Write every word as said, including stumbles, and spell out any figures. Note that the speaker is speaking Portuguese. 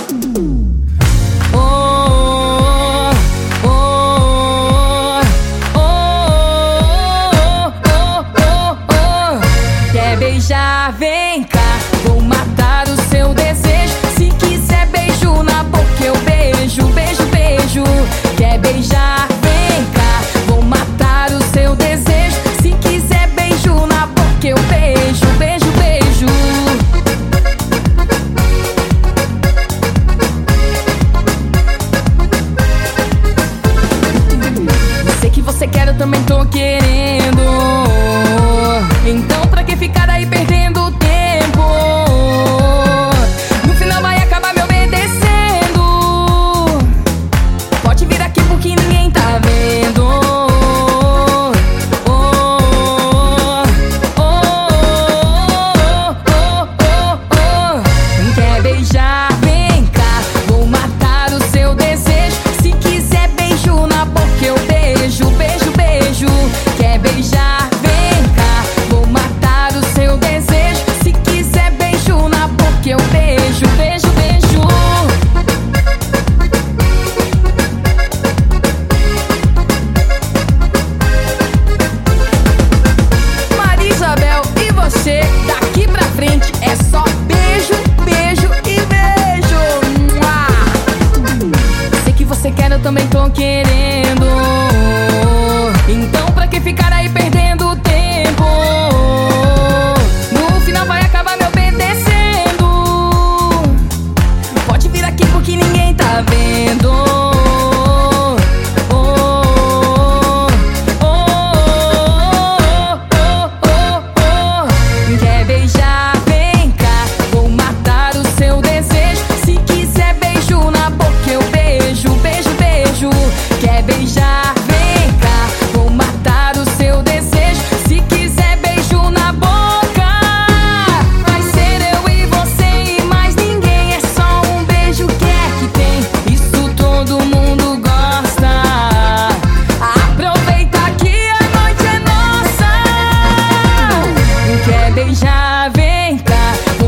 Oh, oh, oh, oh, oh, oh, oh. Quer beijar? Vem cá, vou matar o seu desejo. Se quiser beijo na boca, eu beijo, beijo, beijo. Quer beijar? Vem cá, vou matar o seu desejo. Se quiser beijo na boca, eu beijo, beijo, beijo. Sei que você quer, eu também tô querendo. Então pra que ficar aí perdendo tempo? No final vai acabar me obedecendo. Pode vir aqui porque ninguém tá vendo. Oh, oh, oh, oh, oh, oh. Quer beijar? Vem cá, vou matar o seu desejo. Se quiser beijo na boca, eu beijo, beijo, beijo. Quer beijar? Vem cá, vou matar o seu desejo. Se quiser beijo na boca, eu beijo, beijo, beijo. Maria Isabel, e você? Daqui pra frente é só beijo, beijo e beijo. Mua! Sei que você quer, eu também tô querendo. Então pra que ficar aí perdendo tempo? No final vai acabar me obedecendo. Pode vir aqui porque ninguém tá vendo. Oh, oh, oh, oh, oh, oh. Quer beijar? Vem cá, vou matar o seu desejo. Se quiser beijo na boca, eu beijo, beijo, beijo. Quer beijar? Vem cá, vou matar o seu desejo. Se quiser beijo na boca, vai ser eu e você e mais ninguém. É só um beijo que é que tem, isso todo mundo gosta. Aproveita que a noite é nossa. Quer beijar? Vem cá,